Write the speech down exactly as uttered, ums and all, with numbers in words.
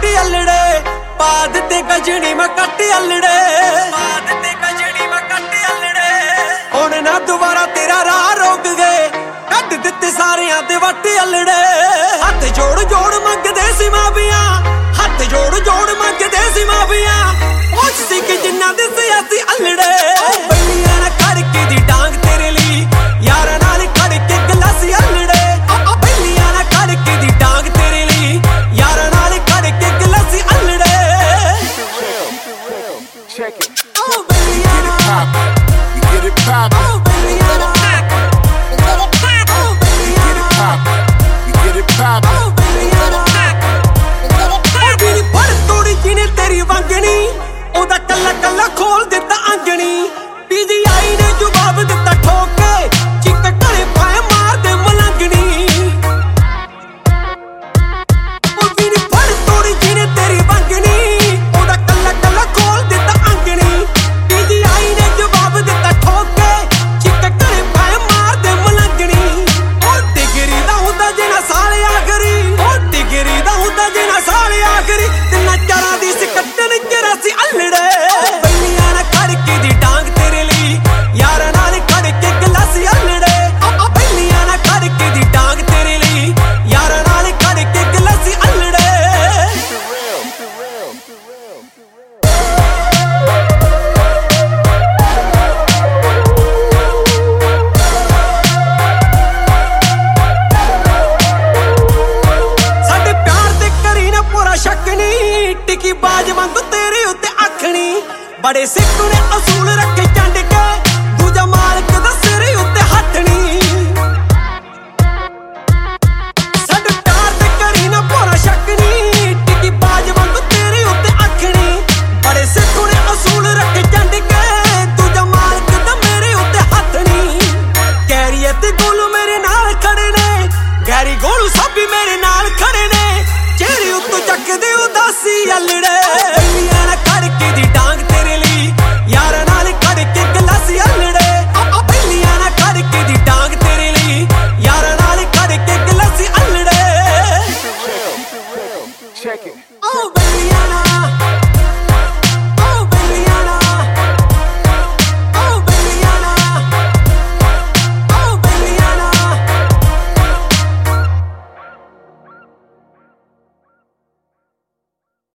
ਵੱਟੀ ਅਲੜੇ ਪਾ ਦਿੱਤੇ ਗਜਣੀ ਮੈਂ ਕੱਟ ਅਲੜੇ ਪਾ ਦਿੱਤੇ ਗਜਣੀ ਮੈਂ ਕੱਟ ਅਲੜੇ ਹੁਣ ਨਾ ਦੁਬਾਰਾ ਤੇਰਾ ਰਾਹ ਰੋਕ ਗਏ ਕੱਢ ਦਿੱਤੇ ਸਾਰਿਆਂ ਦੇ ਵੱਟੀ ਅਲੜੇ ਹੱਥ ਜੋੜ ਜੋੜ ਮੰਗਦੇ ਸੀ ਮਾਫੀਆਂ ਹੱਥ ਜੋੜ ਜੋੜ ਮੰਗਦੇ ਸੀ ਮਾਫੀਆਂ ਪੁੱਛ ਸੀ ਕਿ ਜਿੰਨਾ ਦੇ ਸਿਆਸੀ ਅਲੜੇ ਬੱਲੀਆਂ ਨਾ ਕਰਕੇ ਦੀ ਡਾਂਗ ਤੇਰੇ ਲਈ ਯਾਰਾਂ ਨਾਲ ਖੜ ਕੇ ਗਲਾਸੀ ਅਲੜੇ ਬੱਲੀਆਂ ਨਾ ਕਰਕੇ ਦੀ ਡਾਂਗ ਤੇਰੇ ਲਈ ਯਾਰਾਂ ਨਾਲ ਖੜ ਕੇ ਗਲਾਸੀ ਅਲੜੇ Check it. Oh, Belliana. You get it poppin'. Oh, Belliana. You get it poppin'. You get it poppin'. Oh, Belliana. ਪੜ ਤੋੜੀ ਜਿਹਨੇ ਤੇਰੀ ਵੰਗਣੀ ਉਹਦਾ ਕੱਲਾ ਕੱਲਾ ਖੋਲ ਦਿੱਤਾ ਅੰਗਣੀ ਪੀਜੀਆਈ ਨੇ ਜਵਾਬ ਦਿੱਤਾ ਠੋਕ ਕੇ ਚਿੱਕ ਘਰੇ ਪਾਏ ਮਾਰ ਦੇ ਮਲੰਗਣੀ ਉਹ ਵੀ ਨੀ ਪੜ ਤੋੜੀ ਜਿਹਨੇ ਤੇਰੀ ਵੰਗਣੀ ਉਹਦਾ ਕੱਲਾ ਕੱਲਾ ਖੋਲ ਦਿੱਤਾ ਅੰਗਣੀ ਪੀਜੀਆਈ ਨੇ ਜਵਾਬ ਦਿੱਤਾ ਠੋਕ ਕੇ ਚਿੱਕ ਘਰੇ ਪਾਏ ਮਾਰ ਦੇ ਮਲੰਗਣੀ ਉਹ ਡਿਗਰੀ ਦਾ ਹੁੰਦਾ ਜਿਹੜਾ ਸਾਲ ਆਖਰੀ ਉਹ ਡਿਗਰੀ ਦਾ ਹੁੰਦਾ ਜਿਹੜਾ ਸਾਲ ਆਖਰੀ ਤਿੰਨਾਂ ਚਾਰਾਂ ਦੀ ਸਕੱਟਣ ਚਰਾਸੀ ਅਲੜੇ ਬੱਲੀਆਂ ਨਾ ਖੜ ਕੇ ਦੀ ਡਾਂਗ ਤੇਰੇ ਲਈ ਯਾਰਾਂ ਨਾਲ ਖੜ ਕੇ ਗਲਾਸੀ ਅਲੜੇ ਬੱਲੀਆਂ ਨਾ ਖੜ ਕੇ ਦੀ ਡਾਂਗ ਤੇਰੇ ਲਈ ਯਾਰਾਂ ਨਾਲ ਖੜ ਕੇ ਗਲਾਸੀ ਅਲੜੇ ਸਾਡੇ ਪਿਆਰ ਤੇ ਕਰੀ ਨਾ ਪੂਰਾ ਸ਼ੱਕ ਨਹੀਂ ਟਿਕੀ ਬਾਜ ਵਾਂਗੂ ਤੇਰੇ ਉੱਤੇ ਅੱਖਣੀ ਬੜੇ ਸਿੱਖ ਨੇ ਅਸੂਲ ਰੱਖੇ ਚੰਡ ਕੇ ਦੂਜਾ ਮਾਲਕ ਦਾ ਸਿਰ ਉੱਤੇ ਹੱਥਣੀ ਸਾਡੇ ਪਿਆਰ ਤੇ ਕਰੀ ਨਾ ਪੂਰਾ ਸ਼ੱਕ ਨਹੀਂ ਟਿਕੀ ਬਾਜ ਵਾਂਗੂ ਤੇਰੇ ਉੱਤੇ ਅੱਖਣੀ ਬੜੇ ਸਿੱਖ ਨੇ ਅਸੂਲ ਰੱਖੇ ਚੰਡ ਕੇ ਦੂਜਾ ਮਾਲਕ ਦਾ ਮੇਰੇ ਉੱਤੇ ਹੱਥਣੀ ਕੈਰੀਏ ਤੇ ਗੋਲੂ ਮੇਰੇ ਨਾਲ ਖੜੇ ਨੇ ਗੈਰੀ ਗੋਲੂ ਸਭ ਵੀ ਮੇਰੇ ਨਾਲ ਖੜੇ ਨੇ ਚਿਹਰੇ ਉੱਤੋਂ ਚੱਕਦੇ ਉਦਾਸੀ ਅਲੜੇ ਬੱਲੀਆਂ ਨਾ ਖੜ ਕੇ ਦੀ ਡਾਂਗ ਤੇਰੇ ਲਈ ਯਾਰਾਂ ਨਾਲ ਖੜ ਕੇ ਗਲਾਸੀ ਅਲੜੇ ਬੱਲੀਆਂ ਨਾ ਖੜ ਕੇ ਦੀ ਡਾਂਗ ਤੇਰੇ ਲਈ ਯਾਰਾਂ ਨਾਲ ਖੜ ਕੇ ਗਲਾਸੀ ਅਲੜੇ Check it. Oh, Belliana.